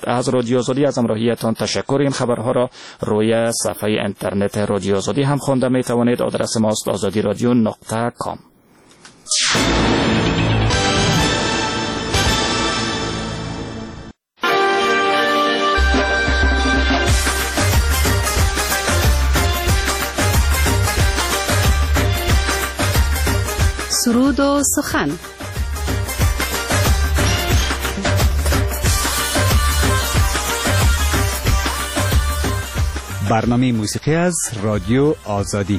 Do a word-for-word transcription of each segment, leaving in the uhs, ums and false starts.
شود. از رادیو آزادی از همراهیتان تشکر. این خبرها را روی صفحه اینترنت رادیو آزادی هم خوانده می توانید. آدرس ماست آزادی رادیو نقطه کام. سرود و سخن. برنامه موسیقی از رادیو آزادی.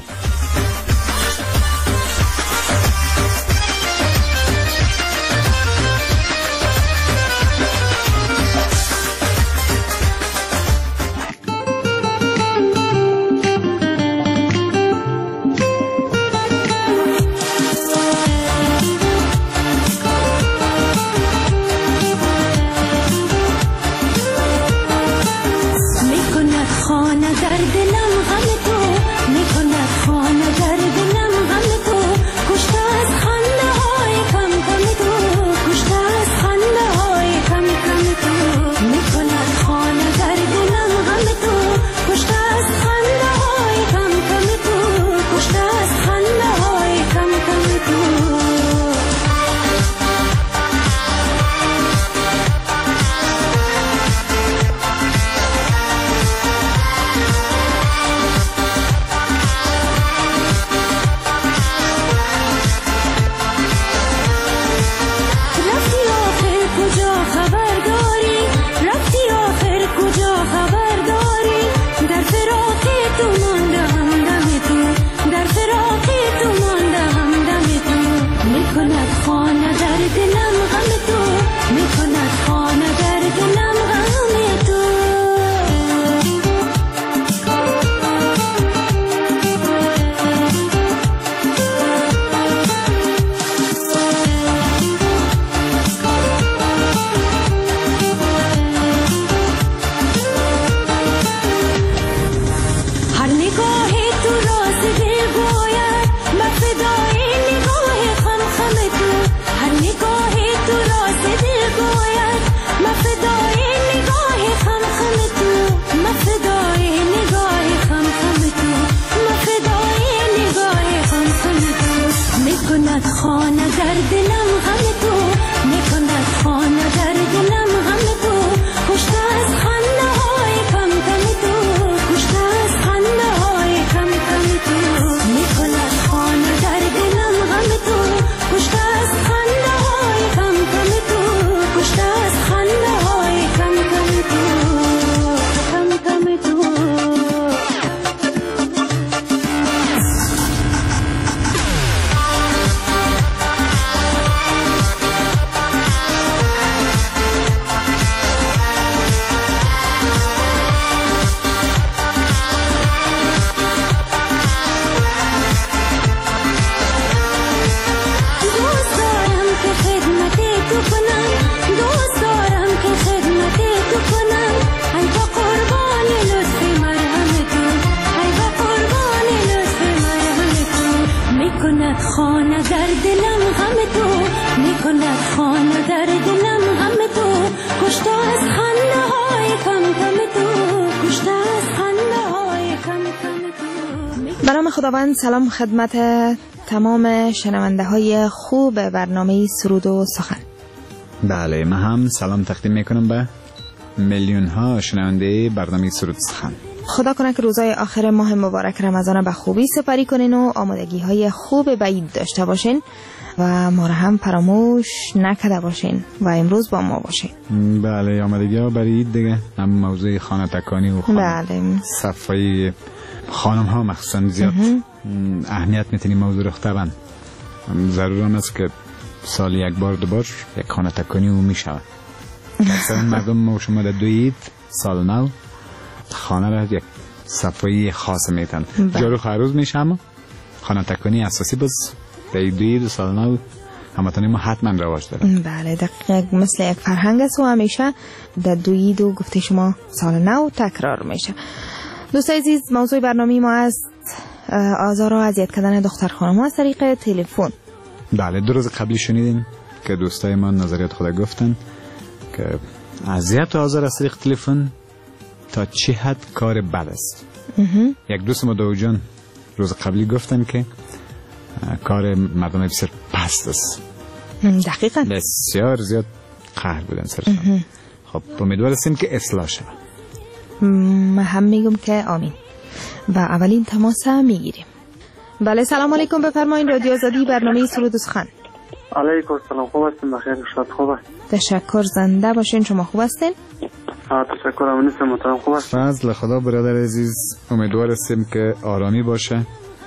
برام خداوند سلام خدمت تمام شنونده های خوب برنامه سرود و سخن. بله، من هم سلام تقدیم میکنم به میلیون ها شنونده برنامه سرود و سخن. خدا کنه که روزای آخر ماه مبارک رمضان به خوبی سپری کنین و آمادگی های خوب به عید داشته باشین و ما را هم فراموش نکرده باشین و امروز با ما باشین. بله، آمادگی ها برای عید دیگه، هم موضوع خانه تکانی و خانه بله. صفای خانم ها مخصوصا زیاد اهمیت میتونیم موضوع رخته. ضرور هم است که سال یک بار دو بار یک خانه تکانی او میشود. مثلا مردم ما شما در دو عید سال نو خانه را یک صفایی خاص میتن. جارو خروز میشه، اما خانه تکانی اساسی باز در دو عید سال نو همتانی ما حتما رواج داره. بله، دقیق مثل یک فرهنگ است و همیشه در دو عید و گفته شما سال نو تکرار میشه. دوستای عزیز، موضوع برنامه ما است آزار و اذیت کردن دختر خانم از طریق تلفن. بله، دو روز قبلی شنیدیم که دوستای ما نظریات خود گفتن که اذیت و آزار از طریق تلفن تا چه حد کار بد است. یک دوست ما دو جان روز قبلی گفتن که کار مردم بسیار پست است. دقیقاً بسیار زیاد قهر بودن سرشان. خب امیدوار هستیم که اصلاح شود. من هم میگم که آمین. و اولین تماس میگیریم. بله سلام علیکم، بفرمایید. رادیو آزادی، برنامه سرود و سخن. علیکم السلام. خوب هستین؟ بخیر شاد خوبه. تشکر، زنده باشین. شما خوب هستین؟ ها تشکر. امین هستم. محترم خوب هستین؟ فضل خدا برادر عزیز، امیدوار هستیم که آرامی باشه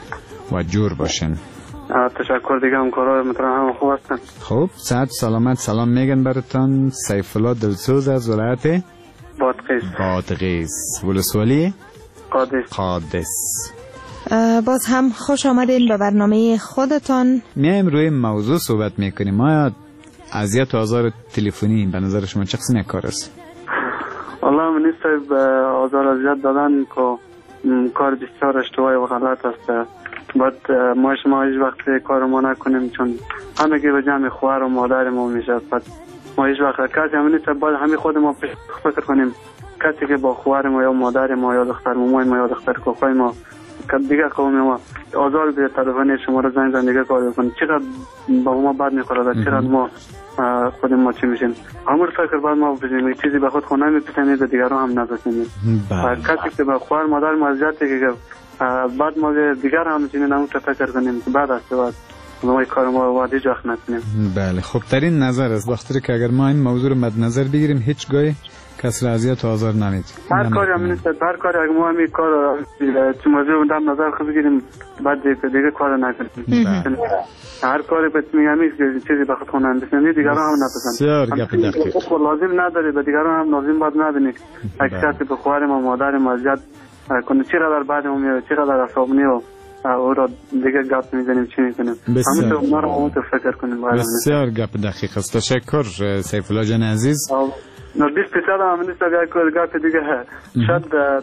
و جور باشین. تشکر دیگه. همکارای محترم هم خوب هستن؟ خوب، صحت سلامت. سلام میگن براتون سیف الله دلسوز از ولایت بادغیس. بادغیس ولسوالی قادس. قادس. باز هم خوش آمدین به برنامه خودتان. میایم روی موضوع صحبت میکنیم. ما اذیت و آزار تلفنی به نظر شما چه قسم کار است؟ والله من نیست به آزار اذیت دادن که کار بسیار اشتباهی و غلط است. بعد ما شما هیچ وقت کار ما نکنیم چون همه که به جمع خواهر و مادر ما میشه. بعد ما هیچ وقت کسی هم نیست باید همه خود ما فکر کنیم کسی که با خواهر ما یا مادر ما یا دختر مامای ما یا دختر کاکای ما دیگه قوم ما آزار به تلفن شما رو زنگ زن دیگه کار بکنیم چقدر با ما بد میخوره، چقدر ما خود ما چی میشیم. همون فکر باید ما بزنیم چیزی به خود خود نمیپسنید و دیگران هم نپسنید. کسی که به خواهر مادر ما اذیت که بعد ما دیگر هم چنین همون فکر کنیم که بعد است بعد ما کار ما وادی جاخ نکنیم. بله خوب ترین نظر است، بخاطر که اگر ما این موضوع رو مد نظر بگیریم هیچ گاهی کس را اذیت و آزار نمید. هر کاری هم نیست، هر کاری اگه ما همین کار چه موضوع در نظر خود بگیریم بعد دیگه کار نکنیم. هر کاری به میگم چیزی به خود خونن بسنید دیگران هم نپسند. بسیار گپ دقیق. لازم نداره به دیگران هم لازم باید نبینید. اگه کسی به خواهر ما مادر ما اذیت کنه چقدر بعد ما میاد چقدر عصبانی و او را دیگه گپ میزنیم چی میکنیم. همون تو ما رو اون تو فکر کنیم. بسیار گپ دقیق است. تشکر سیف الله جان عزیز. نه بیست درصد هم نیست یک گپ دیگه شاید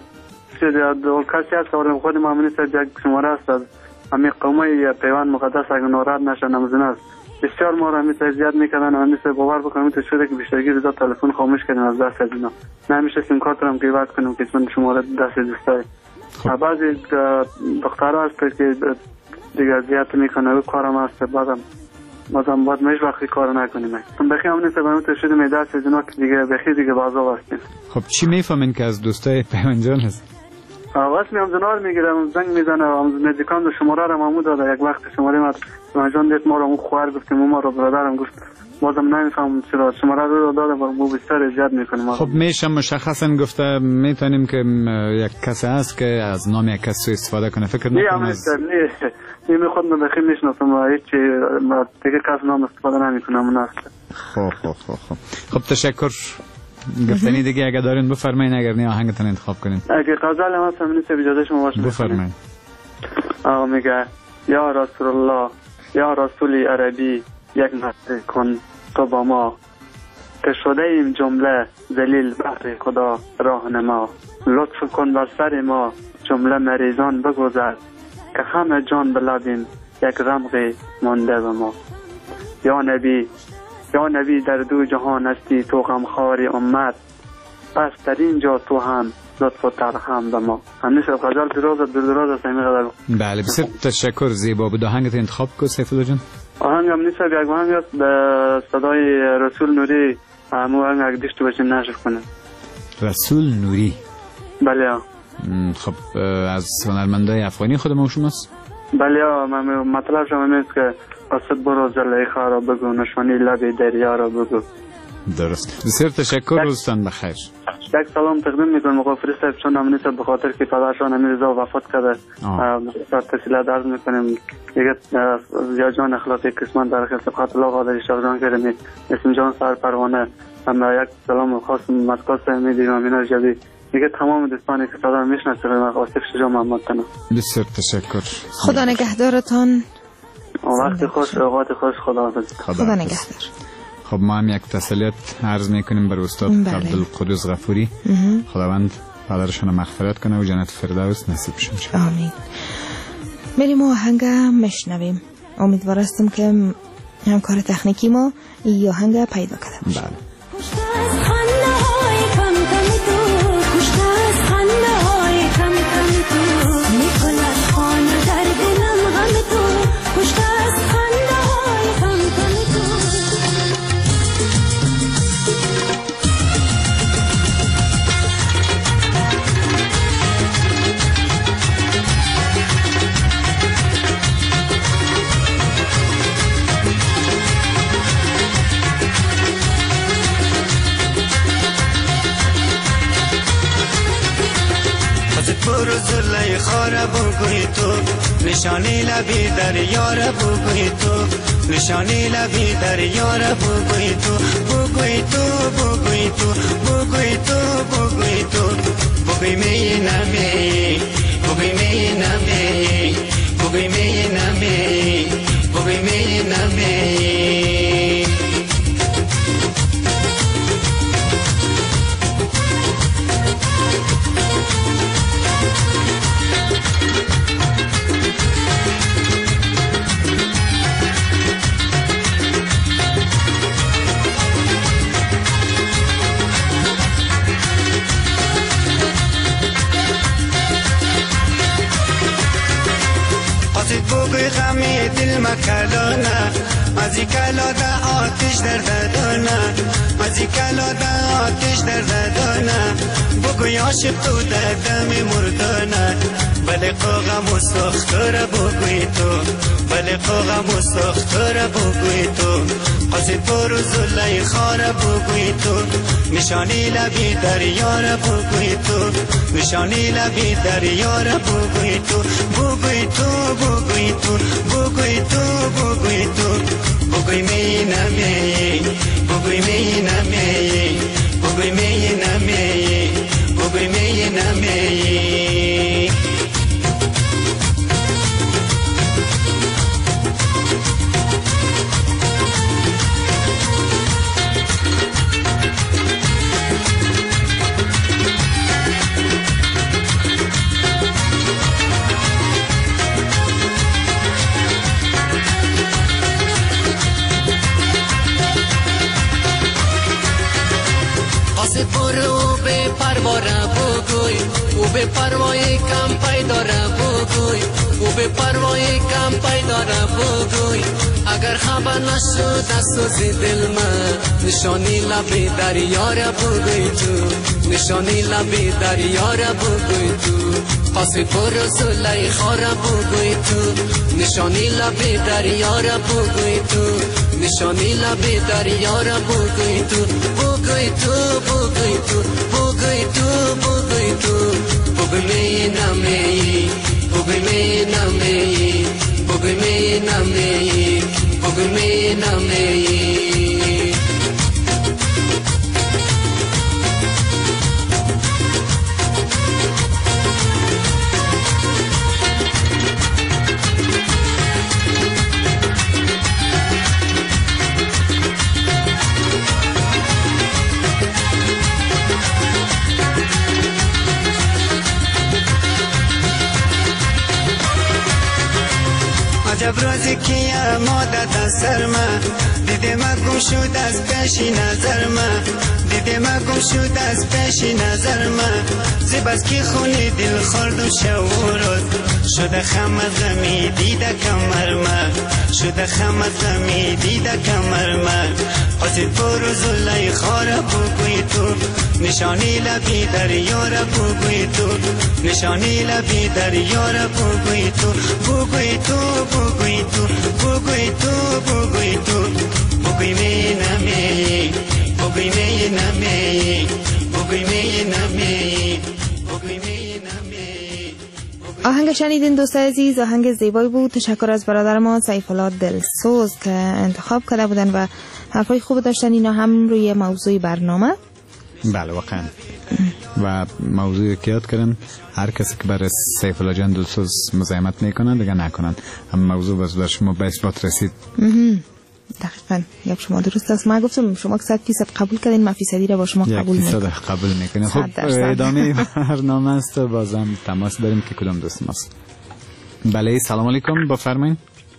شاید دو کسی هست اولم خود ما نیست یک شماره است از همین قومه پیوند مقدس اگه ناراحت نشن نمازن است بسیار ما را همیشه زیاد میکنن و همیشه باور بکنم تو شده که بیشترگی رضا تلفن خاموش کردیم از دست از اینا نمیشه سیم کارت رو هم قیمت کنیم که من شماره دست دوستای بعضی دخترها هست که دیگه زیاد میکنه و کارم هست بعدم بازم باید میش وقتی کار نکنیم. بخی هم نیست باید تو شده میده است از اینا که دیگه بخی دیگه بازا هستیم. خب چی میفهمین که از دوستای پیوندجان هست؟ واسه میام زنار میگیرم زنگ میزنه و نزدیکان دو شماره رو مامو داده یک وقت شماره ما پیوندجان دید ما رو اون خواهر گفتیم ما رو برادرم گفت بازم نمیفهمم چرا شماره رو داده و مو بسیار ایجاد میکنیم. خب میشه مشخصا گفته میتونیم که یک کسی هست که از نام یک کسی استفاده کنه فکر نکنم از نه این خود من بخیر میشناسم و هیچ دیگه کس نام استفاده نمیکنم اون است. خب خب خب خب خب تشکر. گفتنی دیگه اگه دارین بفرمایین اگر نه آهنگتون انتخاب کنین. اگه غزل هم هست نیست اجازه شما باشه بفرمایید. آقا میگه یا رسول الله یا رسولی عربی یک نصر کن تو با ما که شده ایم جمله ذلیل بحر خدا راهنما لطف کن بر سر ما جمله مریضان بگذر که همه جان بلبیم یک رمقی مانده به ما. یا نبی یا نبی در دو جهان هستی تو غمخواری امت پس در اینجا تو هم لطف و ترحم به ما. همیشه غزل دراز دور دراز است همین غزل. بله بسیار تشکر. زیبا بود. آهنگت انتخاب کو سیف الله جان؟ آهنگم نیست یک آهنگ است به صدای رسول نوری همون آهنگ اگه داشته باشیم نشر کنه. رسول نوری. بله. خب از هنرمندای افغانی خود ما شماست؟ بله من مطلب شما میست که قصد برو زلیخا را بگو نشانی لب دریا را بگو. درست. بسیار تشکر. روزتان بخیر. یک سلام تقدیم میکنم مغفر صاحب چون هم نیست به خاطر که پدرشان امیر رضا وفات کرده بسیار تسلیت عرض میکنیم دیگه یا جان اخلاقی قسمت در خدمت الله قادری شاه جان کردیم اسم جان سر پروانه هم یک سلام خاص مسکات میدیم امین جبی دیگه تمام دوستانی که صدا میشناسه و آصف شجاع محمد تنو. بسیار تشکر. خدا نگهدارتان. وقت خوش اوقات خوش. خدا حافظ. خدا نگهدار. خب ما هم یک تسلیت عرض میکنیم بر استاد عبدالقدوس غفوری. خداوند پدرشان مغفرت کنه و جنت فردوس نصیب شد. آمین. بریم و آهنگ مشنویم. امیدوار هستم که همکار تکنیکی ما این آهنگ پیدا کنه. بله. پر زلیخا را بگوی تو، نشانی لبی دریا را بگوی تو، نشانی لبی دریا را بگوی تو، بگوی تو بگوی تو بگوی تو بگوی تو، بگوی می نمی بگوی می نمی بگوی می نمی بگوی می نمی. بگوی غمی دل مکلانه، از این کلاده آتش در ددانه، از این کلاده آتش در ددانه، بگوی عاشق تو در دم مردانه، بله قاغم و سختاره بگوی تو، بله قاغم و سختاره بگوی تو، قصد پر زلیخا را بگوی تو، نشانی لبی دریا را بگوی تو، نشانی لبی دریا را بگوی تو، بگوی تو بگوی تو بگوی تو بگوی تو، بگوی می نمی بگوی می نمی بگوی می نمی بگوی می نمی. برو به پرواره بگوی، او به پروای کم پیداره بگوی، او به پروای کم پیداره بگوی، اگر خبر نشد از سوز دل من، نشانی لبی دریا را بگوی تو، نشانی لبی دریا را بگوی تو، قصد برو زلیخا را بگوی تو، نشانی لبی دریا را بگوی تو، نشانی لبی دریا را بگوی تو، بگوی تو بگوی تو بگوی تو بگوی تو، بگوی می نمی بگوی می نمی بگوی می نمی بگوی می نمی. عجب روزی که ما داد سر من، دیده ما گم شد از پیش نظر من، دیده ما گم شد از پیش نظر من، زیباست که خونی دل خورد و شورد، شده خم از غمی دیده کمر من، شده خم از غمی دیده کمر من، قصد برو زلیخا را بگوی تو، نشانی لبی دریا را بگوی تو، نشانی لبی دریا را بگوی تو، بگوی تو بگوی تو بگوی تو بگوی تو، بگوی می نمی بگوی می نمی بگوی می نمی بگوی می نمی. آهنگ شنیدین دوستای عزیز، آهنگ زیبایی بود. تشکر از برادر ما سیفالله دلسوز که انتخاب کرده بودن و حرفای خوب داشتن. اینا هم روی موضوع برنامه. بله واقعا. و موضوعی که یاد کردن هر کسی که برای سیفالله جان دلسوز مزاحمت میکنن دیگه نکنن. هم موضوع باز در شما به اثبات رسید. دقیقاً یک شما درست است. ما گفتم شما صد فیصد قبول کردین، ما فیصدی را با شما قبول میکنیم. یک فیصد قبول میکنیم. خب ادامه برنامه است، بازم تماس داریم که کدام دوست ماست. بله سلام علیکم، بفرمایید.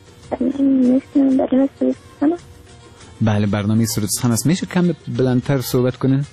بله برنامه سرودستان است. میشه کم بلندتر صحبت کنین؟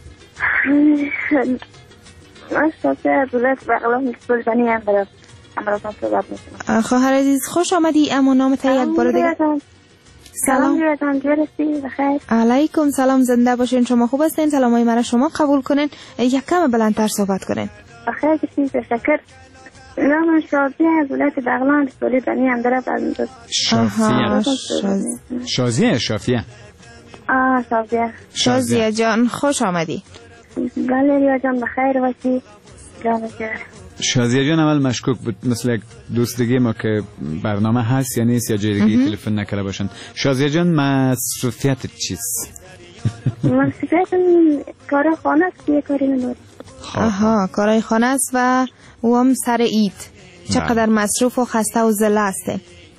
من صاحب دولت بغلام بلدانی هم برم امروزان صحبت میکنم. خواهر عزیز خوش آمدی. اما نام تا یک بار دیگه. سلام سلام بخیر. علیکم سلام، زنده باشین. شما خوب هستین؟ سلامای مرا شما قبول کنین. یک کم بلندتر صحبت کنین. بخیر کسی تشکر. نام شازیه از ولایت بغلان بلدانی هم برم. شازیه شازیه شافیه آه شازیه شازیه جان خوش آمدی. بله ریا جان بخیر باشی. جان شازیه جان اول مشکوک بود، مثل یک دوست دیگه ما که برنامه هست یا نیست یا جای دیگه تلفن نکرده باشن. شازیه جان مصروفیت چیست؟ مصروفیت کار خانه است که کاری نداره. آها، کارای خانه است و او هم سر عید. چقدر مصروف و خسته و زله هسته؟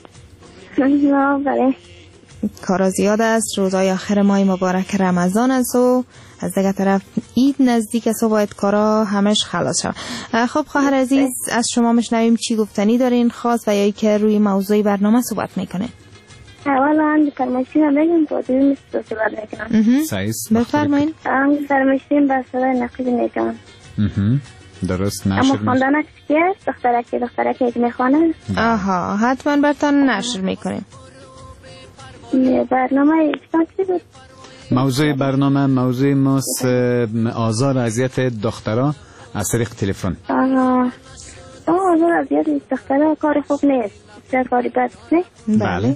بله. کارا زیاد است، روزای آخر ماه مبارک رمضان است و از دیگه طرف عید نزدیک است و باید کارا همش خلاص شود. خب خواهر عزیز، از شما مشنویم چی گفتنی دارین خاص و یا که روی موضوعی برنامه صحبت میکنه؟ اولا فرمایشی هم بگیم که دوی میست صحبت میکنم. سعیست بفرمایین. فرمایشیم بر صدای نقیب نیکان. درست نشر اما خواندنش که دخترکی دخترکی که میخوانه. آها، حتما برتان نشر میکنیم. برنامه چی بود؟ موضوع برنامه موضوع ماست آزار اذیت دخترها از طریق تلفن. آها، آزار اذیت دخترها کار خوب نیست، چه کاری بد نیست. بله.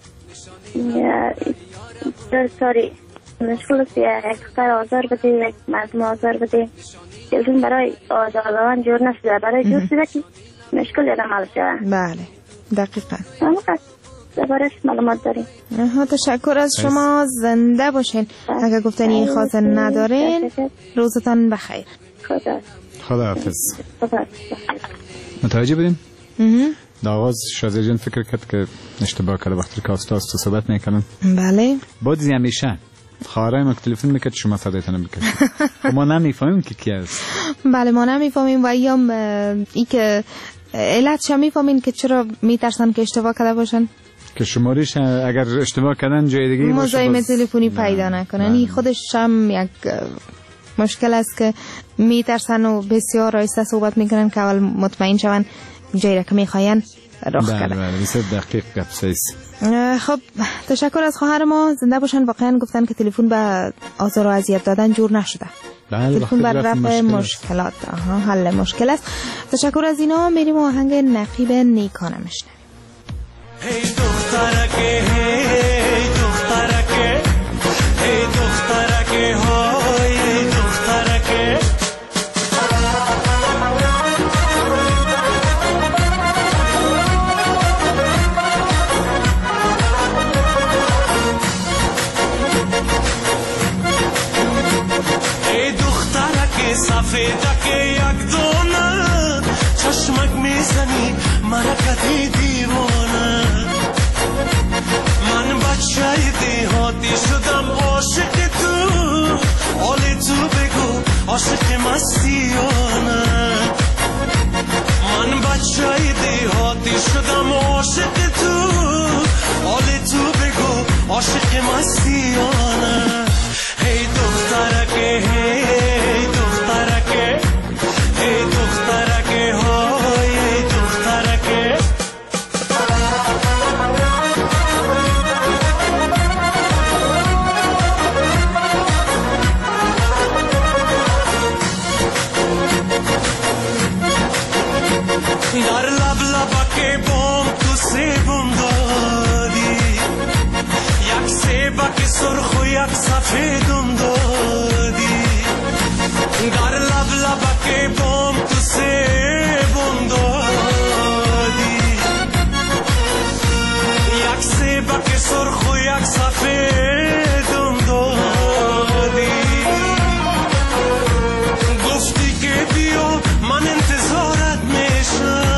در ساری مشکل است یک دختر آزار بده، یک مردم آزار بده. تلفن برای آزاران جور نشده، برای جور شده که مشکل عمل شده. بله، دقیقاً. دربارش معلومات داریم. ها، تشکر از شما، زنده باشین. اگر گفتنی خاص ندارین روزتان بخیر. خدا خدا حافظ. خدا متوجه بودین؟ در آغاز شازیه جان فکر کرد که اشتباه کرده وقتی که آستاز تو صحبت میکنن. بله. بودی همیشه خواهرای ما که تلفن میکرد شما صدایتان میکرد. ما نمیفهمیم که کی است. بله، ما نمیفهمیم و ایام ای که علت شما میفهمین که چرا میترسن که اشتباه کرده باشن؟ که شماریش اگر اشتباه کردن جای دیگه باشه مزاحم تلفنی پیدا نکنن. این خودش هم یک مشکل است که میترسن و بسیار آهسته صحبت میکنن که اول مطمئن شون جایی را که میخواین رخ بله کرده. بله بسیار دقیق گپ سیست. خب تشکر از خواهر ما، زنده باشن. واقعا گفتن که تلفن به آزار و اذیت دادن جور نشده. بله، تلفن بر رفع مشکلات، آها، حل مشکل است. تشکر از اینا. میریم آهنگ نقیب نیکانه میشنویم. هی دخترکه هی دخترکه هی دخترکه های دخترکه هی دخترکه سفیدکه یک دونه چشمک میزنی مرکتی دیوانه من بچه دیهاتی شدم عاشق تو حالی تو بگو عاشق مستیانه من بچه دیهاتی شدم عاشق تو حالی تو بگو عاشق مستیانه هی دخترکه هی دخترکه هی دخترکه های دخترکه در لب لبک بام تو سیبم دادی یک سیبک سرخ و یک سفیدم دادی در لب لبک بام تو سیبم دادی یک سیبک سرخ و یک سفیدم دادی گفتی که بیا من انتظارت میشم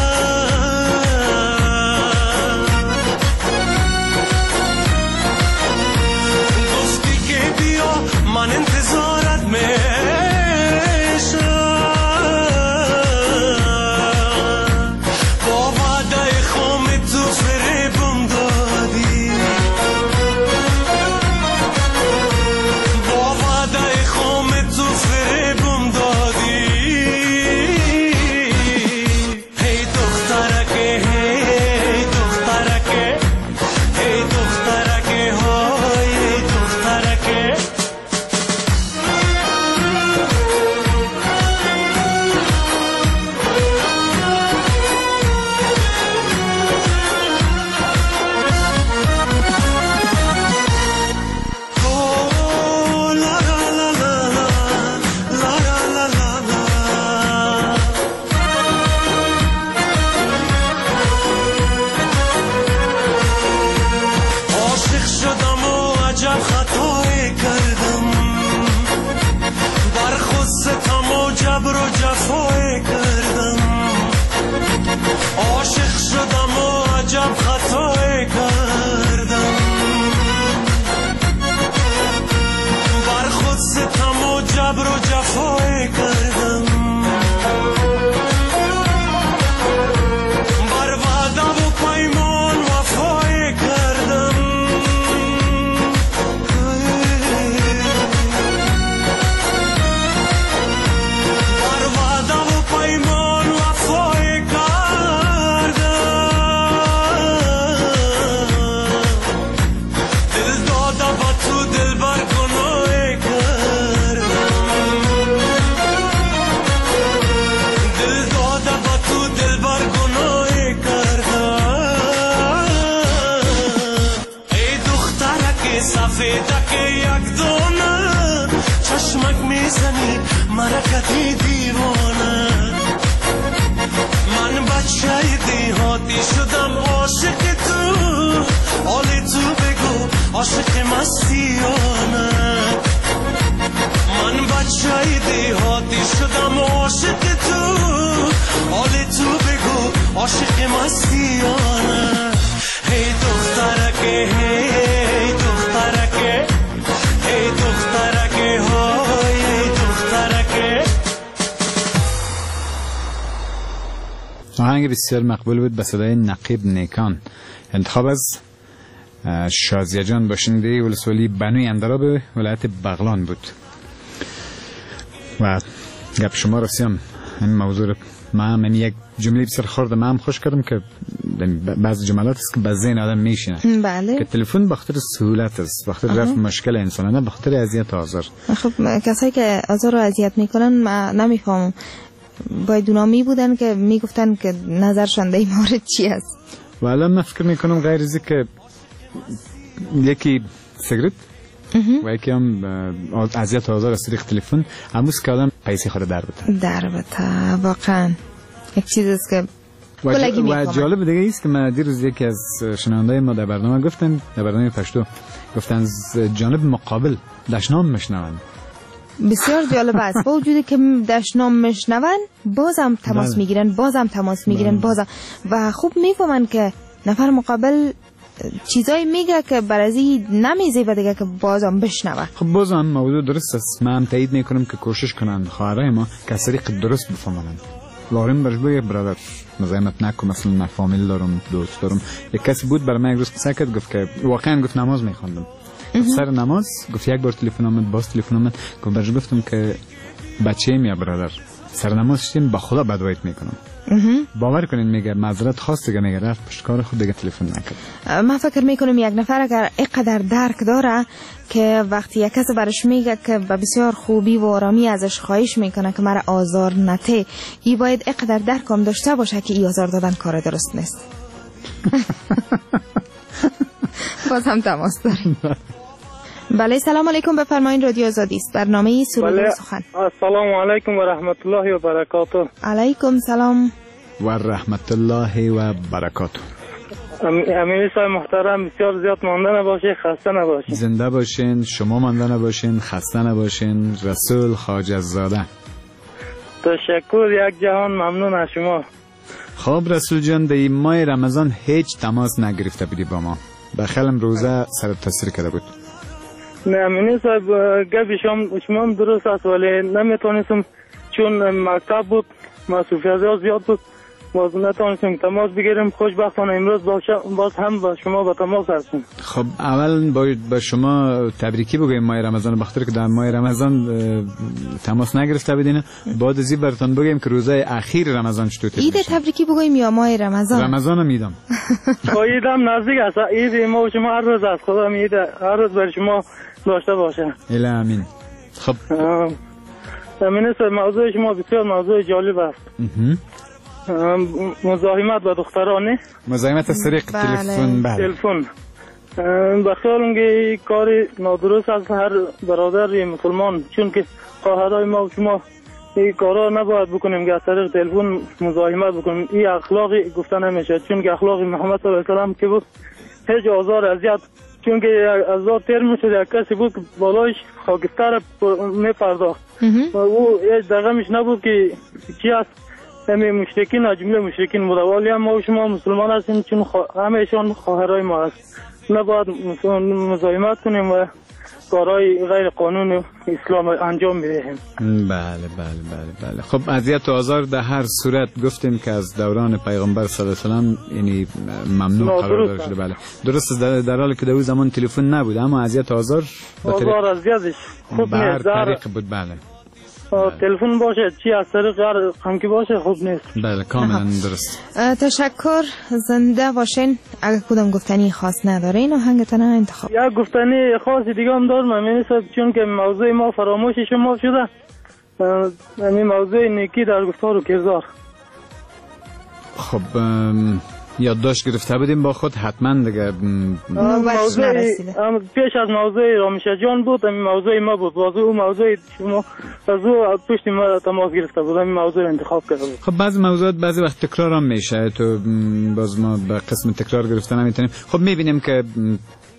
گفتی که بیا من انتظارت میشم با وعده خام تو فریبم دادی عاشق مستیانه من بچه دیهاتی شدم عاشق تو حال تو بگو عاشق مستیانه هی دخترکه هی دخترکه هی دخترکه های هی دخترکه. آهنگ بسیار مقبول بود به صدای نقیب نیکان، انتخاب از شازیه جان باشنده ولسوالی بنوی اندراب ولایت بغلان بود. و گپ شما رسیم این موضوع رو من من یک جمله بسیار خورده من خوش کردم که بعض جملات است که به ذهن آدم میشینه. بله. که تلفن به خاطر سهولت است، به خاطر رفع مشکل انسان، نه به خاطر اذیت و آزار. خب کسایی که آزار و اذیت میکنن من نمیفهمم، باید اونا می بودن که میگفتن که نظرشان در این مورد چی است. و الان من فکر میکنم غیر از که یکی سیگرت و یکی هم اذیت و آزار از طریق تلفن هموز که آدم پیسه خود در بده در بده واقعا یک چیز است که و, ج... و جالب دیگه ایست که من دیروز یکی از شنوندای ما در برنامه گفتن، در برنامه پشتو گفتن جانب مقابل دشنام میشنوند. بسیار جالب است، با وجودی که دشنام میشنوند بازم تماس میگیرن بازم تماس میگیرن بازم و خوب میفهمن که نفر مقابل چیزایی میگه که برازی نمیزه و دیگه که بازم بشنوه. خب بازم موضوع درست است، من هم تایید میکنم که کوشش کنند خواهرای ما که از طریق درست بفهمن. لارم برش بگه برادر مزاحمت نکن، مثلا من فامیل دارم دوست دارم. یک کسی بود برای من یک روز قصه کرد، گفت که واقعا گفت نماز میخوندم سر نماز، گفت یک بار تلفن آمد باز تلفن آمد، گفت برش گفتم که بچه‌ام یا برادر سر نماز شدیم با خدا بدوایت میکنم. باور کنین میگه معذرت خواست دیگه، میگه رفت پشت کار خود دیگه تلفن نکرد. من فکر میکنم یک نفر اگر اینقدر درک داره که وقتی یک کس برش میگه که به بسیار خوبی و آرامی ازش خواهش میکنه که مرا آزار نده، ای باید اینقدر درک هم داشته باشه که ای آزار دادن کار درست نیست. باز هم تماس داریم. بله سلام علیکم، بفرمایید رادیو آزادی است، برنامه سرود و سخن. السلام علیکم و رحمت الله و برکاته. علیکم سلام و رحمت الله و برکاته. امیر صاحب محترم بسیار زیاد مانده نباشید، خسته نباشید. زنده باشین، شما مانده نباشین، خسته نباشین. رسول خواجه زاده. تشکر، یک جهان ممنون از شما. خب رسول جان، در این ماه رمضان هیچ تماس نگرفته بودی با ما، بخیالم روزه سر تاثیر کرده بود. نه امیر صاحب گفت شما شما هم درست است، ولی نمیتونستم چون مکتب بود، مصروفیت زیاد بود، باز نتونستم تماس بگیرم. خوشبختانه امروز باز هم با شما با تماس هستم. خب اول باید با شما تبریکی بگویم ماه رمضان، بخاطر که در ماه رمضان تماس نگرفته بودین. بعد از این براتون بگیم که روزای اخیر رمضان چطور عید تبریکی بگویم یا ماه رمضان؟ رمضان میدم. عیدم نزدیک است، عید ما و شما هر روز از خدا میید، هر روز بر شما داشته باشه. اله امین. خب امین است، موضوع شما بسیار موضوع جالب است. مزاحمت با دخترانه، مزاحمت از طریق تلفن. بله تلفن بخیالم که کار نادرست است هر برادر مسلمان، چون که خواهرای ما و شما این کارا نباید بکنیم که از طریق تلفن مزاحمت بکنیم. این اخلاقی گفته نمیشه، چون که اخلاق محمد صلی الله علیه و سلم که بود هیچ آزار اذیت، چون که از ذات تر میشد یک کسی بود که بالایش خاکستر میپرداخت و او هیچ دقیقش نبود که چی است همه مشرکین از جمله مشرکین بود، ولی هم ما و شما مسلمان هستیم، چون همهشان خواهرای ما است. نباید مزاحمت کنیم و کارهای غیر قانون اسلام انجام میدهیم. بله بله بله بله. خب اذیت و آزار در هر صورت گفتیم که از دوران پیغمبر صلی الله علیه و سلم یعنی ممنوع قرار داده شده. بله درست، در, در حالی که در اون زمان تلفن نبود، اما اذیت و آزار آزار اذیتش خوب نیست، طریق بود. بله تلفن باشه چی از طریق هر قمکی باشه خوب نیست. بله کاملا درست. تشکر، زنده باشین. اگه کدام گفتنی خاص ندارین آهنگتون انتخاب. یا گفتنی خاص دیگه هم دارم امین صاحب، چون که موضوع ما فراموش شما شده، همین موضوع نیکی در گفتار و کردار. خب یادداشت گرفته بودیم با خود حتما دیگه. موضوع پیش از موضوع رامیشه جان بود، همین موضوع ما بود، موضوع او موضوع شما از او پشت ما تماس گرفته بود، همین موضوع انتخاب کرده بود. خب بعضی موضوعات بعضی وقت تکرار هم میشه، تو باز ما به قسم تکرار گرفتن نمیتونیم. خب میبینیم که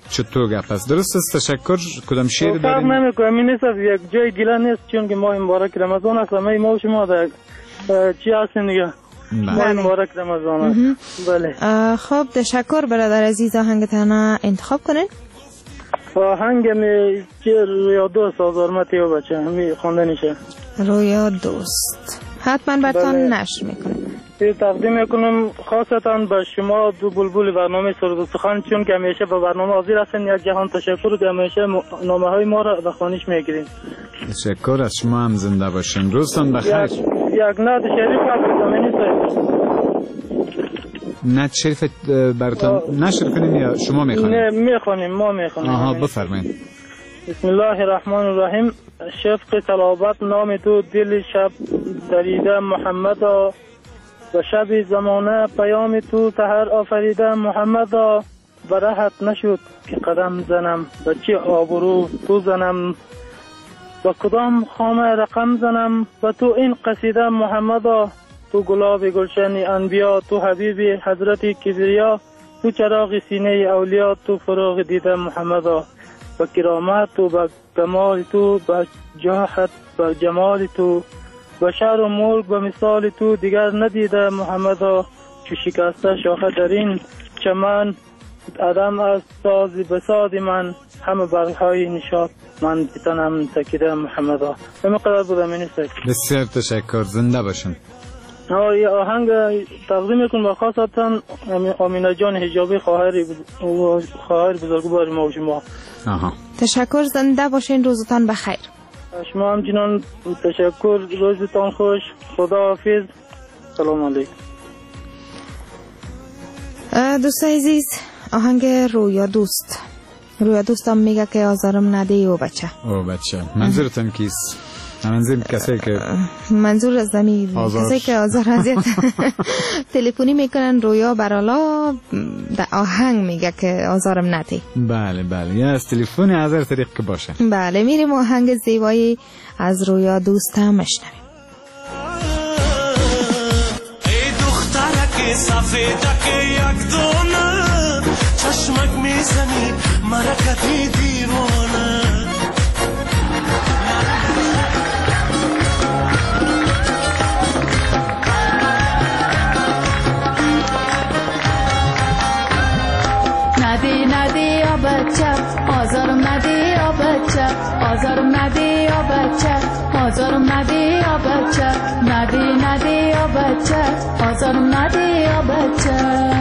چطور گپ است؟ درست است. تشکر. کدام شعر فرق داریم؟ نمیکنه. می نیست یک جای گله نیست، چون که ماه مبارک رمضان است. ما و شما در چی هستیم دیگه؟ ماه مبارک رمضان است. بله. خب تشکر برادر عزیز. آهنگتان انتخاب کنین. آهنگ می چه رویا دوست آزارمتی و بچه همی خواندنیشه. رویا دوست حتما براتون نشر میکنم. تقدیم میکنم خاصتا به شما دو بلبل برنامه سرود و سخن، چون که همیشه به برنامه حاضر هستین. یک جهان تشکر که همیشه نامه های ما را به خوانش میگیرین. تشکر از شما هم زنده باشین. روزتان بخیر. یک, یک نعت شریف هست. نعت شریف براتون نشر کنیم یا شما میخوانید؟ نه میخوانیم، ما میخوانیم. آها بفرمایید. بسم الله الرحمن الرحیم. شفق تلاوت نام تو دل شب دریده محمدا، و شب زمانه پیام تو سحر آفریده محمدا. برهت نشد که قدم زنم، به چه آبرو تو زنم، با کدام خامه رقم زنم، به تو این قصیده محمدا. تو گلاب گلشن انبیا، تو حبیب حضرت کبریا، تو چراغ سینه اولیا، تو فروغ دیده محمدا. با کرامت تو، با کمال تو، با جاحت، با جمال تو، با شعر و ملک به مثال تو دیگر ندیده محمدا. چو شکسته شاخه در این چمن، آدم از ساز بساز من، همه برهای نشاط من بتنم تکیده محمدا. همه قدر بودم این است. بسیار تشکر. زنده باشن. یه آهنگ تقدیم میکنم و خاصتا آمینه جان حجابی خواهر خواهر بزرگوار ما و شما. آها تشکر. زنده باشین. روزتان بخیر. شما همچنان تشکر. روزتان خوش. خدا حافظ. سلام علیکم. دوست عزیز، آهنگ رویا دوست. رویا دوستم میگه که آزارم نده او بچه. او بچه منظورتان کیست؟ منظور کسی که منظور از زمین کسی که آزار ازیت تلفنی میکنن رویا برالا در آهنگ میگه که آزارم نده. بله بله، یا از تلفن از هر طریق که باشه. بله میریم آهنگ زیبایی از رویا دوست هم مشنویم. ای دخترک سفیدک یک دونه، چشمک میزنی مرکتی دیوانه. آزارم نده یا بچه، آزارم نده یا بچه، آزارم نده یا بچه، نده نده یا بچه، آزارم نده یا بچه.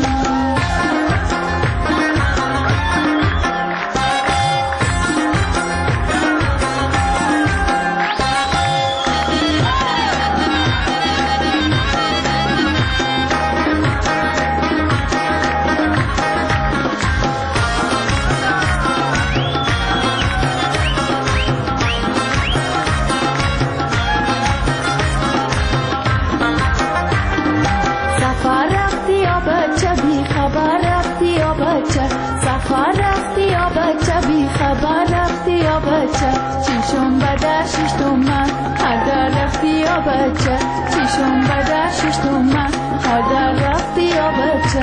چیشم بده ششتم من هر در رفتی یا بچه، چیشم بده ششتم من هر در رفتی یا بچه.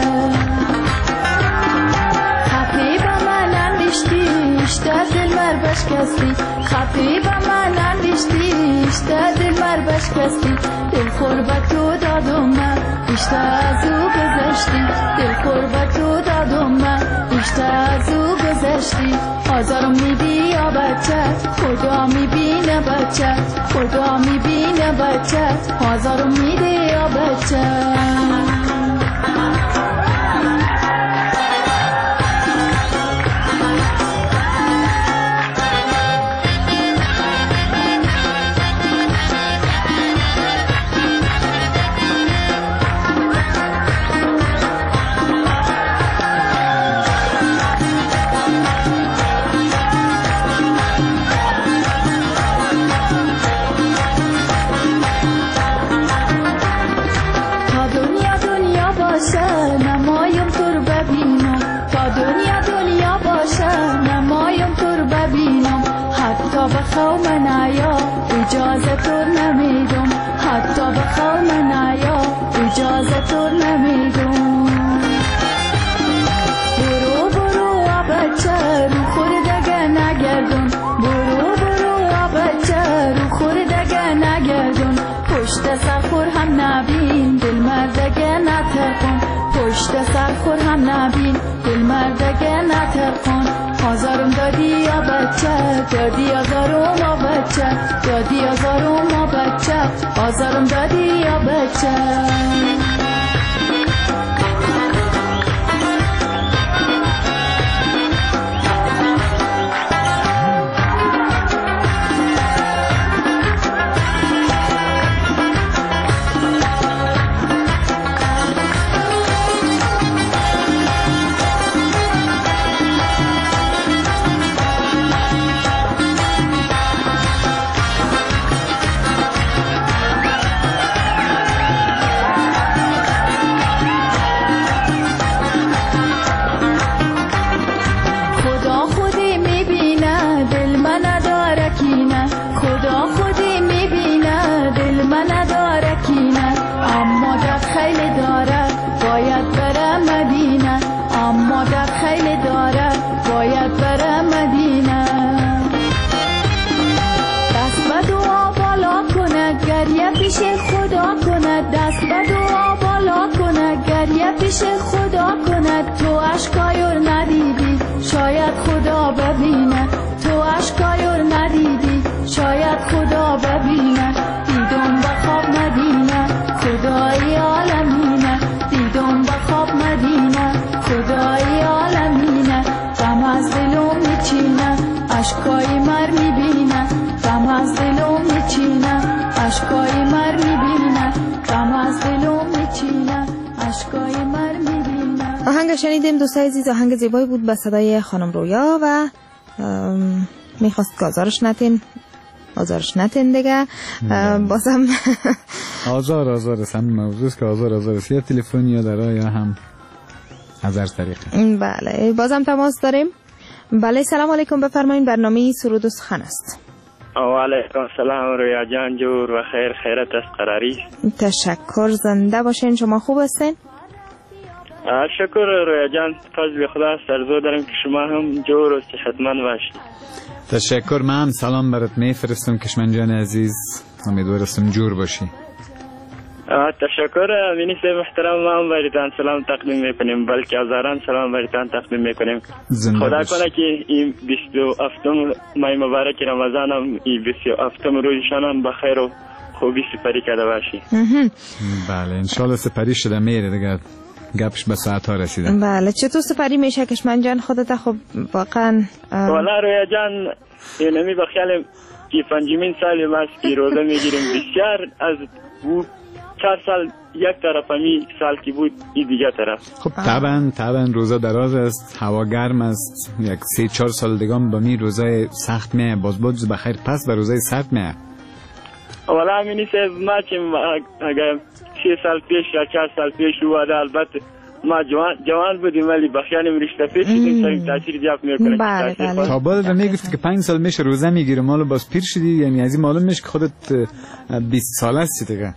خفی با من اندیشتی اشته دل مر بشکستی، خفی با من اندیشتی اشته دل مر بشکستی. دل قربت تو دادم من اشته از او گذشتی، دل قربت تو دادم من اشته از او گذشتی. آزارم میدی یا بچه، خدا میبینه بچه، خدا میبینه بچه، آزارم میدی یا بچه. بخواه من آیا اجازه تو نمیدم، حتی بخواه من آیا اجازه تو نمیدم. برو برو بچه هم نبین دل مردگه نترکن پشت سر خور هم نبین دل مردگه نترکن آزارم دادی یا بچه دادی آزارم یا بچه دادی آزارم یا بچه آزارم دادی یا بچه پیش خدا کند تو اشکایور ندیدی شاید خدا ببینه تو اشکایور ندیدی شاید خدا ببینه دیدم بخواب مدینه خدای عالمینه دیدم بخواب مدینه خدای عالمینه غم از دلم میچینه اشکای مر میبینه غم از دلم میچینه اشکای مر میبینه غم از دلم میچینه اشکای مر میبینه. آهنگ شنیدیم دوستای عزیز، آهنگ زیبایی بود به صدای خانم رویا و میخواست که آزارش نتین آزارش نتین دیگه. بازم آزار آزار است، همین موضوع است که آزار آزار است، یا تلفن یا درا یا هم از هر طریقه. بله بازم تماس داریم. بله سلام علیکم، بفرمایید. برنامه سرود و سخن است. و علیکم السلام رویا جان، جور و خیر خیرت است قراری. تشکر، زنده باشین. شما خوب هستین؟ شکر رویا جان، فضل خدا است. آرزو دارم که شما هم جور و صحتمند باشید. تشکر. من سلام برات میفرستم کشمن جان عزیز، امیدوارم جور باشی. تشکر امینی صاحب محترم، ما هم برایتان سلام تقدیم میکنیم، بلکه هزاران سلام برایتان تقدیم میکنیم. خدا کنه که این بیست و هفتم ماه مبارک رمضان هم این بیست و هفتم روزشان هم بخیر و خوبی سپری کرده باشی. بله انشالله سپری شده میره دیگه، گپش به ساعت ها رسیده. بله چطور سپری میشه کشمن جان خودت؟ خب واقعا والا رویا جان اینمی بخیالم که پنجمین سال ماست که روزه میگیریم، بسیار از چهار سال یک طرف همی سال که بود این دیگه طرف. خب طبعا طبعا روزه دراز است، هوا گرم است، یک سه چهار سال دیگه با می روزه سخت میه، باز باز بخیر پس به روزه سخت میه. والا همینی صاحب ما که اگر سه سال پیش یا چهار سال پیش بوده البته ما جوان جوان بودیم ولی بخیالیم رشته پیش شدیم سریم تاثیر جاب میکنه. بله بله. تا بعد میگفت که پنج سال میشه روزه میگیره، مالو باز پیر شدی، یعنی از این معلوم میشه که خودت بیست ساله هستی دیگه.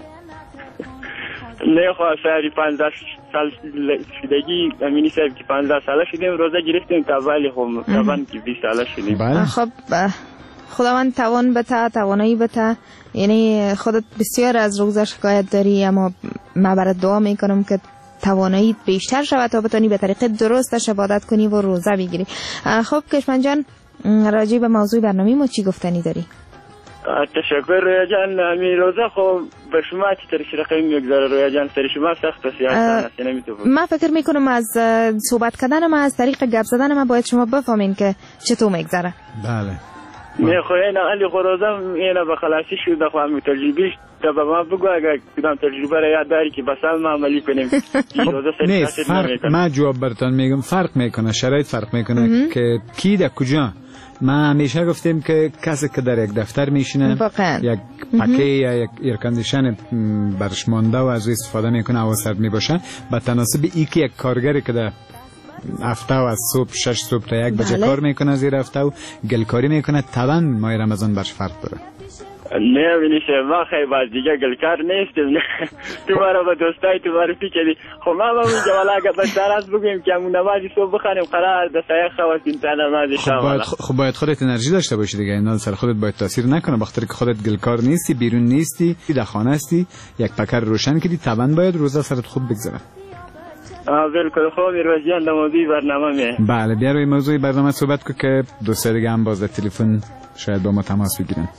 نه خواهد سری پانزده سال شدگی امینی صاحب که پانزده ساله شدیم روزه گرفتیم تا ولی خب طبعا که بیست ساله شدیم. خب خداوند توان بته، توانایی بته. یعنی خودت بسیار از روزه شکایت داری، اما من برات دعا میکنم که توانایی بیشتر شود تا بتونی به طریق درستش عبادت کنی و روزه بگیری. خب کشمن جان راجع به موضوع برنامه ما چی گفتنی داری؟ تشکر رویا جان. امی روزه خب به شما چطور رقم میگذاره رویا جان؟ سر شما سخت است یا آسان است؟ نمیتونم. من فکر میکنم از صحبت کردن ما، از طریق گپ زدن ما باید شما بفهمین که چطور میگذره. بله. نه خو اینا علی خروزم اینا به خلاصی شده، خو هم تجربیش تا به ما بگو اگر کدام تجربه را یاد داری که بسال ما عملی کنیم. نه فرق، ما جواب براتون میگم فرق میکنه، شرایط فرق میکنه که کی در کجا. ما همیشه گفتیم که کسی که در یک دفتر میشینه یک پکه یا یک ایر کاندیشن برش مانده و از استفاده میکنه، هوا سرد میباشه، به تناسب ای که یک کارگری که در هفته و از صبح شش صبح تا یک بجه کار میکنه، زیر هفته و گلکاری میکنه، طبعا ماه رمضان برش فرق داره. نه میشه ما خیلی باز دیگه گلکار نیستیم. تو مرا با دوستای تو معرفی کردی. خب ما با اونجا والا اگه بسر از بگیم که همون نمازی صبح بخونیم قرار دسته یک خواستی تا نمازی شام. خب باید خب باید خودت انرژی داشته باشی دیگه. اینا سر خودت باید تاثیر نکنه بخاطر که خودت گلکار نیستی، بیرون نیستی، در خانه هستی، یک پکر روشن کردی، طبعا باید روزا سرت خوب بگذره. آه بالکل. خوب میروز جان در موضوع برنامه می. بله بیا روی موضوع برنامه صحبت کن که دوستا دیگه هم باز تلفن شاید با ما تماس بگیرن.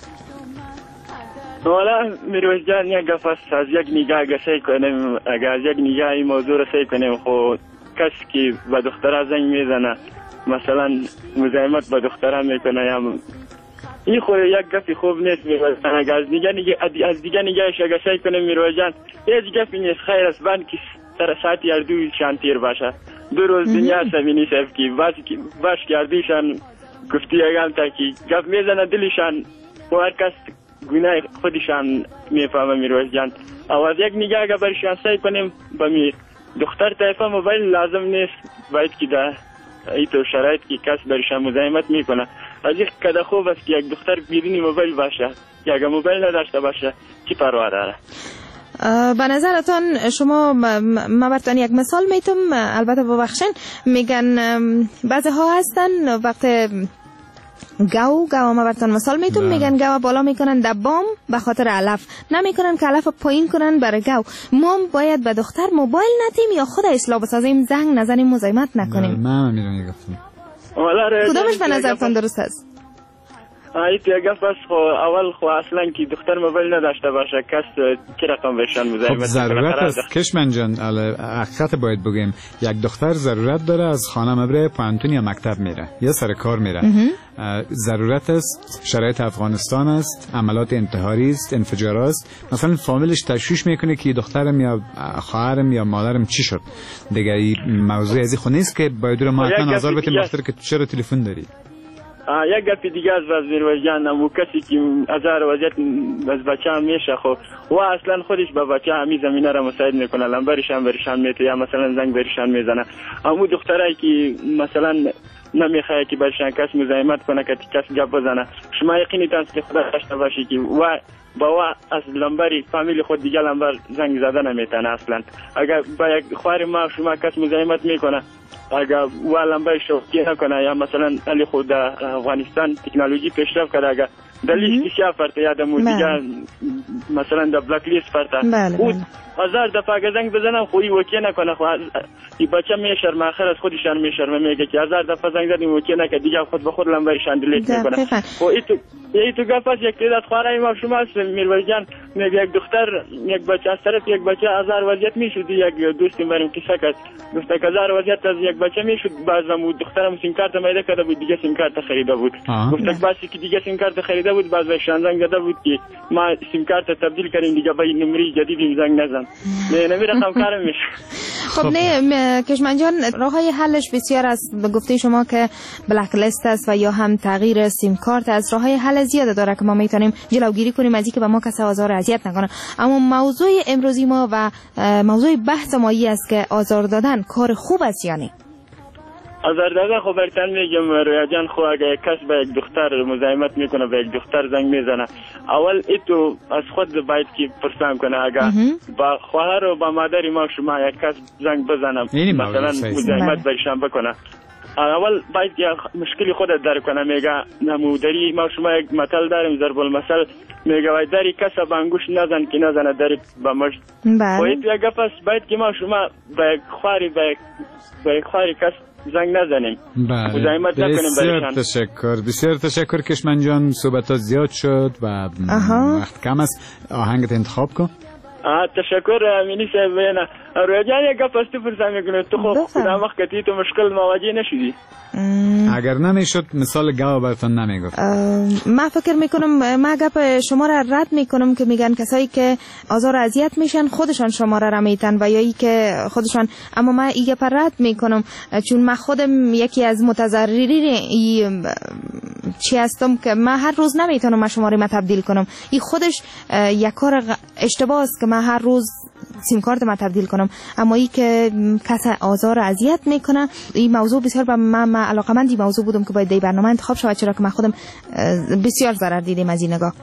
والا میروز جان یک گپ است از یک نگاه گشای کنیم. اگر از یک نگاه این موضوع را سعی کنیم خب کسی که به دخترها زنگ میزنه مثلا مزاحمت به دخترها میکنه یا این خود یک گپی خوب نیست. میروز جان اگر از دیگه نگاه از دیگه نگاهش گشای کنیم میروز جان هیچ گپی نیست. خیر است بند که سر ساعت یاردوی شانتیر باشه دو روز دنیا سمینی سف کی باش کی باش کردیشان گفتی اگم تا کی گپ میزنه دلشان و هر کس گناه خودشان میفهمه. میروز جان اول یک نگاه اگر برشان سعی کنیم با می دختر طرفه موبایل لازم نیست باید که در ایتو شرایط که کس برشان مزاحمت میکنه. از یک کده خوب است که یک دختر بیرونی موبایل باشه که اگر موبایل نداشته باشه چی پروا داره. به نظرتان شما ما براتون یک مثال میتونم البته ببخشین میگن بعضی ها هستن وقت گاو گاو ما براتون مثال میتونم میگن گاو بالا میکنن در بام به خاطر علف نمیکنن که علف پایین کنن برای گاو. ما باید به دختر موبایل ندیم یا خود اصلاح بسازیم زنگ نزنیم مزاحمت نکنیم. من میدونم گفتم کدومش به نظرتان درست است؟ ایت یک گپ است خو اول خو اصلا که دختر موبایل نداشته باشه کس کی رقم بهشان مزاحمت خب ضرورت است کشمن جان. حقیقت باید بگیم یک دختر ضرورت داره از خانه مبره پانتون یا مکتب میره یا سر کار میره. ضرورت است شرایط افغانستان است عملات انتحاری است انفجار است مثلا فامیلش تشویش میکنه که دخترم یا خواهرم یا مادرم چی شد دیگه. این موضوع ازی خو نیست که باید رو ما حتما آزار بتیم بخاطر که چرا تلفن داری. یک گپی دیگه از وزیر جان امو کسی که هزار وضعیت از بچه هم میشه خب و اصلا خودش به بچه همی زمینه را مساعد میکنه لنبرشان برشان میته یا مثلا زنگ برشان میزنه. امو دخترایی که مثلا نمیخواه که برشان کس مزاحمت کنه که کس گپ بزنه شما یقینی تانست که خدا داشته باشی که و با و از لنبری فامیل خود دیگه لنبر زنگ زده نمیتونه اصلا. اگر با یک خواهر ما شما کس مزاحمت میکنه اگر ولنبر شوکی نکنه یا مثلا علی خود افغانستان تکنولوژی پیشرفت کرده اگر در لیست شیعه فرته یا در دیگه مثلا در بلاک لیست فرته او هزار دفعه اگر زنگ بزنم خوی وکی نکنه خو این بچه میشرم آخر از خودشان میشرم میگه که هزار دفعه زنگ زدیم وکی نکنه دیگه خود به خود لنبرشان دلیت میکنه. و ایتو ایتو گفت یک تعداد خواهرای ما شما است میروز جان میگه یک دختر یک بچه از طرف یک بچه هزار وضعیت میشد یک دوستی بریم قصه کرد گفت که هزار وضعیت از یک بچه میشد بعضم دخترم سیم کارت میده کرده بود دیگه سیم کارت خریده بود. گفت باسی که دیگه سیم کارت خریده بود بعد بهشان زنگ زده بود که ما سیم کارت تبدیل کردیم دیگه با نمره جدیدی زنگ نزن. نه نمیره رقم کارم میشه. خب نه کشمن جان راههای حلش بسیار است. به گفته شما که بلک لیست است و یا هم تغییر سیم کارت از راههای حل زیاد داره که ما میتونیم جلوگیری کنیم از اینکه به ما کسی آزار اذیت نکنه. اما موضوع امروزی ما و موضوع بحث ما این است که آزار دادن کار خوب است یا نه؟ آزار دادن خب برتن میگم رویا جان خو اگه کس به یک دختر مزاحمت میکنه به یک دختر زنگ میزنه اول ایتو از خود باید که پرسان کنه اگه با خواهر و با مادر ما شما یک کس زنگ بزنم مثلا مزاحمت برشان بکنه اول باید که مشکلی خودت در کنه میگه نمودری ما شما یک مثل داریم ضرب المثل میگه باید داری کس به انگوش نزن که نزنه داری به مشت. باید یک گپ است باید که ما شما به یک خواهری به یک خواهری کس زنگ نزنیم. بله بسیار تشکر بسیار تشکر کشمن جان صحبت ها زیاد شد و وقت کم است آهنگت انتخاب کن. آه تشکر امینی صاحب نه رویا جان یک گپ است پرسان میکنه تو خب خدا وقتی تو مشکل مواجه نشدی اگر نمیشد مثال گاو براتون نمیگفت. ما فکر میکنم ما گپ شما را رد میکنم که میگن کسایی که آزار و اذیت میشن خودشان شما را میتن و یا ای که خودشان اما ما این گپ رد میکنم چون ما خودم یکی از متضررین چی هستم که من هر روز نمیتونم ما شماره ما تبدیل کنم. این خودش یک کار اشتباه است که من هر روز سیم کارت ما تبدیل کنم. اما ای که کس آزار و اذیت میکنه این موضوع بسیار به من من علاقمند این موضوع بودم که باید دی برنامه انتخاب شود چرا که من خودم بسیار ضرر دیدم از این نگاه.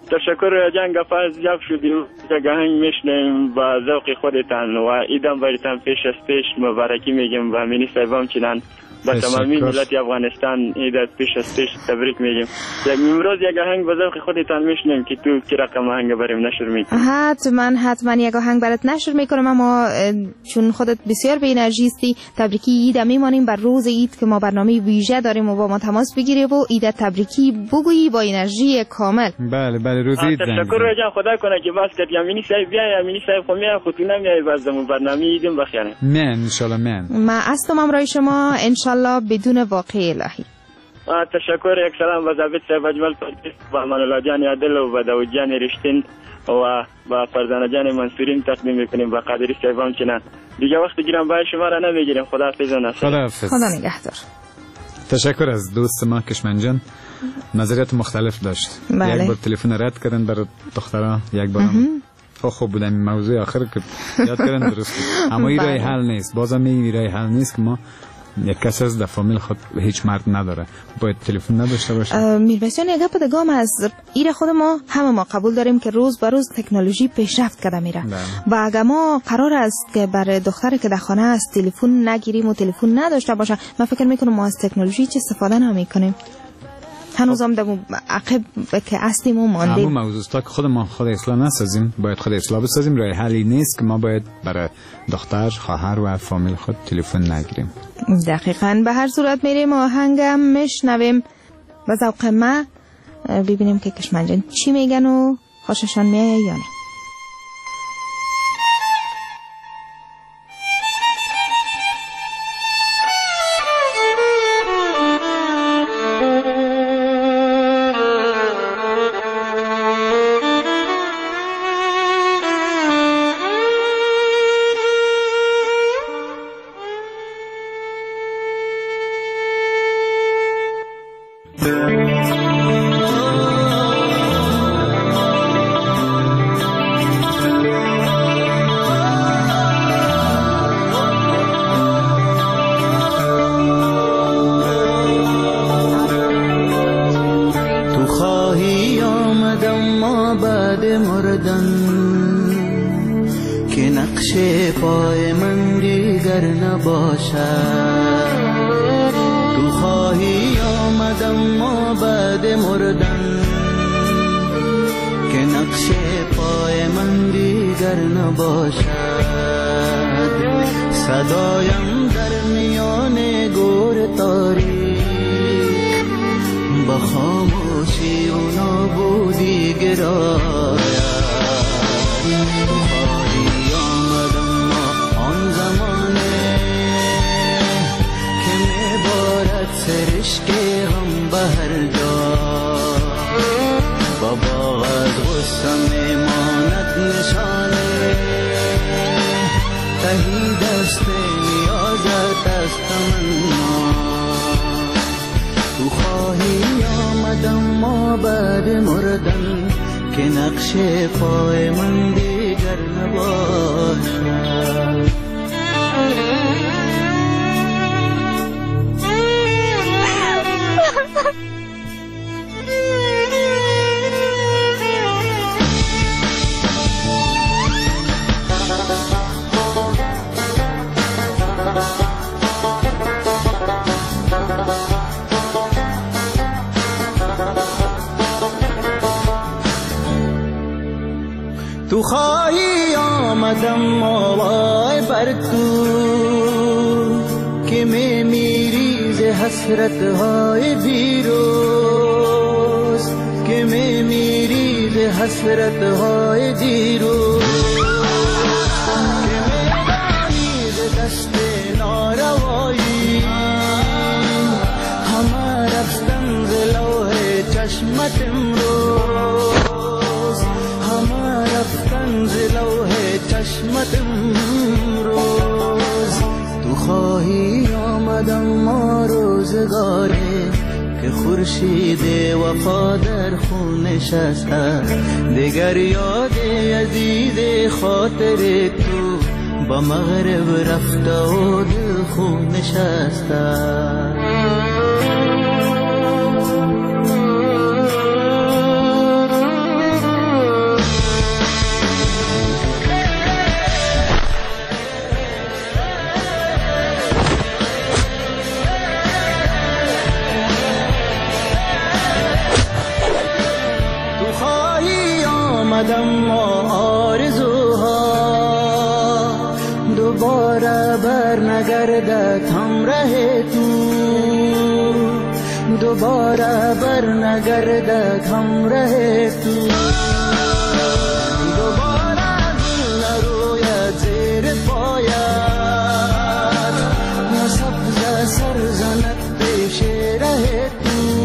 تشکر جان گفت زیاد شدیم گهنگ میشنیم با ذوق خودتان و ایدم بریتان پیش از پیش مبارکی میگیم و امینی صاحبم چنان با تمامی ملت افغانستان ایدت پیش از پیش تبریک میگیم. امروز یک آهنگ با ذوق خودتان میشنیم که تو کی رقم آهنگ بریم نشر میکنیم. حتما حتما یک آهنگ برات نشر میکنم، اما چون خودت بسیار به انرژی هستی تبریکی اید میمانیم بر روز اید که ما برنامه ویژه داریم و با ما تماس بگیری و ایدت تبریکی بگویی با انرژی کامل. بله بله روز اید. تشکر جان خدا کنه که باز کردی امینی صاحب بیا امینی صاحب خو میای خودتون میای بازم برنامه ایدم بخیر. من ان شاء الله من. ما هستم امروی شما ان شاء الله بدون واقع الهی. تشکر یک سلام و ضابط صاحب اجمل و امان الله جان عادل و با داود جان رشتین و با فرزانه جان منصورین تقدیم میکنیم با قادری صاحب هم چنان. دیگه وقت گیرم با شما را نمیگیریم. خدا حافظ و نصر. خدا حافظ. خدا نگهدار. تشکر از دوست ما کشمن جان، نظریات مختلف داشت. بله. یک بار تلفن رد کردن برای دخترها، یک بار خب خوب بودن موضوع آخر که یاد کردن درست بود. اما این رای حل نیست. بازم این رای حل نیست که ما یک کس از در فامیل خود هیچ مرد نداره، باید تلفن نداشته باشه. میربسیان یک گپ دگام از ایره خود ما همه ما قبول داریم که روز به روز تکنولوژی پیشرفت کرده میره و اگر ما قرار است که برای دختری که در خانه است تلفن نگیریم و تلفن نداشته باشه، من فکر میکنم ما از تکنولوژی چه استفاده نمیکنیم. هنوز هم دم عقب که هستیم و ماندیم. اما موضوع است که خود ما خود اصلاح نسازیم، باید خود اصلاح بسازیم. راه حلی نیست که ما باید برای دختر، خواهر و فامیل خود تلفن نگیریم. دقیقاً. به هر صورت میریم آهنگم میشنویم و ذوق ما ببینیم که کشمن جان چی میگن و خوششان میاد یا نه. تو خواهی آمدم آوای بر تو که می میری ز حسرت های دیروز، که می میری ز حسرت های دیروز، که می دانی ز دست ناروایی همه رفتن ز لوح چشمت امروز، همه رفتن ز لوح چشمت امروز. تو خواهی آمدم ما روزگاره که خورشید وفا در خون نشسته، دیگر یاد عزیز خاطر تو با مغرب رفته و دل خون نشسته. بر نگردد همراه تو، دوباره بر نگردد همراه تو، دوباره گل نروید زیر پایت، نه سبز سر زند پیش ره تو،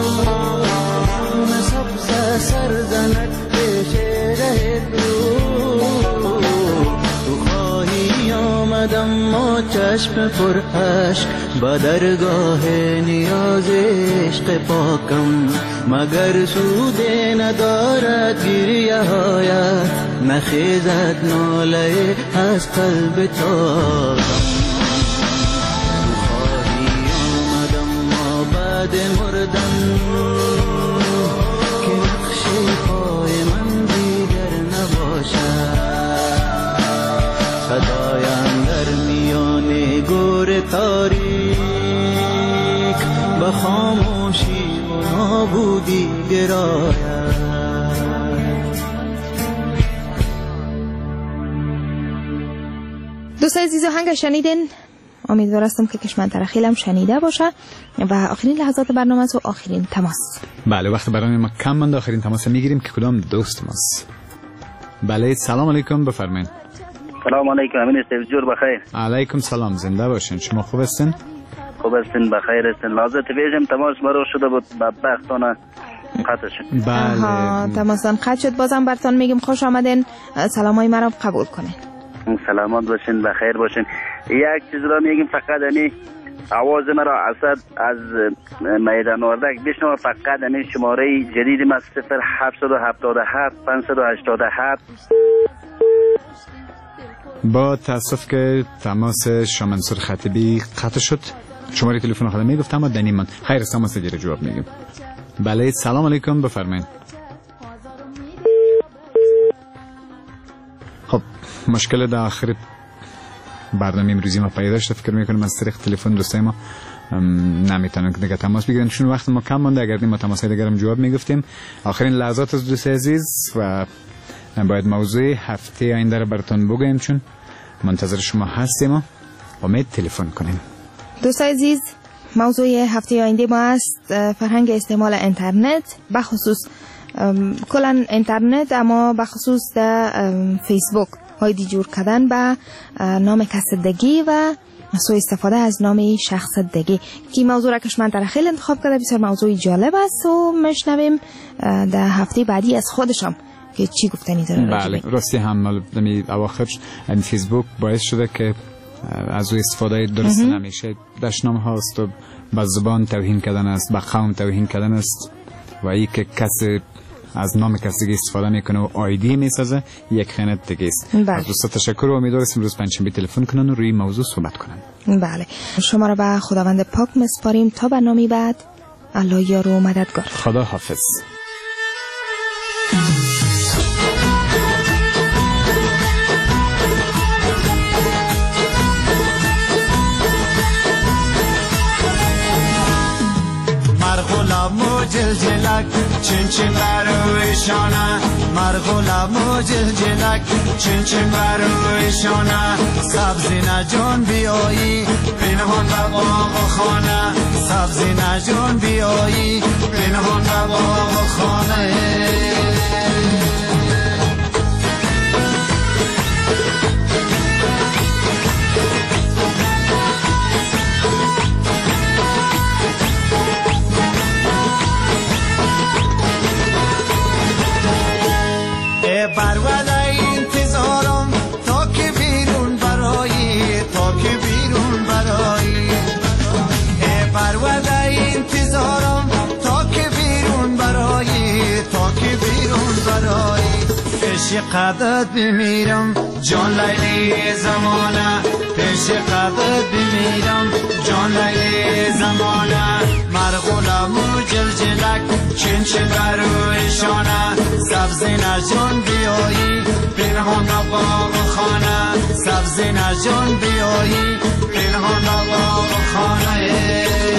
نه سبز سر زند پیش ره تو. آمدم ما چشم پر عشق با درگاه نیاز عشق پاکم، مگر سود ندارد گریه هایت، نخیزد ناله از قلب تاکم. خواهی آمدم ما بعد مردن که نقش پای من دیگر نباشد، صدایم در میان گور تاریک به خاموشی و نابودی گراید. دوستای عزیز آهنگ شنیدین، امیدوار هستم که کشمن ترخیل هم شنیده باشه و آخرین لحظات برنامه است و آخرین تماس. بله وقت برنامه ما کم مونده، آخرین تماس میگیریم که کدام دوست ماست. بله سلام علیکم، بفرمایید. سلام علیکم، امین است، جور بخیر. علیکم سلام، زنده باشین. شما خوب هستین؟ خوب هستین، بخیر هستین. لحظه تلویزیون تماس مرو شده بود، بدبختانه قطع شد. بله تماسان قطع شد. بازم براتون میگیم خوش آمدین، سلامای مرا قبول کنین. سلامت باشین، بخیر باشین. یک چیز را میگیم فقط، یعنی آواز مرا اسد از میدان وردک بشنو، فقط یعنی شماره جدید ما صفر هفت هفت هفت پنج هشت هفت. با تاسف که تماس شاه منصور خطیبی قطع شد. شماره تلفن خودم میگفتم اما دنی من خیر است، تماس دیگه جواب میگم. بله سلام علیکم، بفرمایید. خب مشکل در آخر برنامه امروزی ما پیدا شد، فکر میکنم از طریق تلفن دوستای ما نمیتونن که دیگه تماس بگیرن چون وقت ما کم مونده. اگر ما تماس دیگه هم جواب میگفتیم. آخرین لحظات از دوست عزیز و باید موضوع هفته آینده رو براتون بگویم چون منتظر شما هستیم و امید تلفن کنیم. دوستای عزیز موضوع هفته آینده ما است فرهنگ استعمال اینترنت، بخصوص کلا اینترنت اما بخصوص در فیسبوک هایدی جور کردن به نام کسدگی و سوء استفاده از نام شخصدگی که موضوع را کشمن ترخیل انتخاب کرده. بسیار موضوع جالب است و میشنویم در هفته بعدی از خودشم که چی گفتنی داره. بله راستی هم دمی اواخرش این فیسبوک باعث شده که از او استفاده درست نمیشه، دشنام هاست و به زبان توهین کردن است، به قوم توهین کردن است و ای که کسی از نام کسی استفاده میکنه و آیدی میسازه یک خیانت دیگه است. از دوستا تشکر و امیدوارم روز پنجشنبه تلفن کنن و روی موضوع صحبت کنن. بله شما را به خداوند پاک میسپاریم تا برنامه بعد. الله یار و مددگار. خدا حافظ. مرغلام جلجلک چین چین برویشانه، مرغلام جلجلک چین چین برویشانه، سبزی نجون بیایی پنهان به باغ خانه، سبزی نجون بیایی پنهان به باغ خانه. برود انتظارم تا که بیرون برایی، تا که بیرون برایی، برود انتظارم تا که بیرون برایی، تا که بیرون برایی. پیش قدرت بمیرم جان لیلی زمانه، پیش قدرت بمیرم جان لیلی زمانه، مرغولم و جلجلک چین چین برویشانه، سبزی نجون بیایی پنهان باغ خانه، سبزی نجون بیایی پنهان باغ خانه.